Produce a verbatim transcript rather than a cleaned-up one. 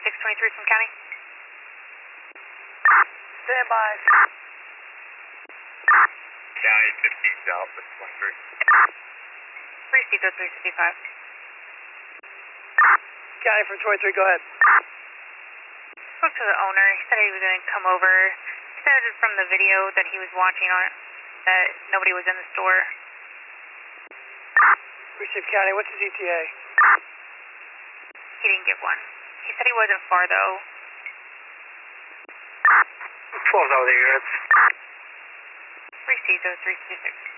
six twenty-three from county. Stand by. County fifteen South, six twenty-three. Received oh three fifty-five. County from twenty-three, go ahead. Spoke to the owner. He said he was going to come over. He said it from the video that he was watching on it, that nobody was in the store. Received County, what's his E T A? He didn't give one. He said he wasn't far, though. twelve over the units. Received oh three fifty-six.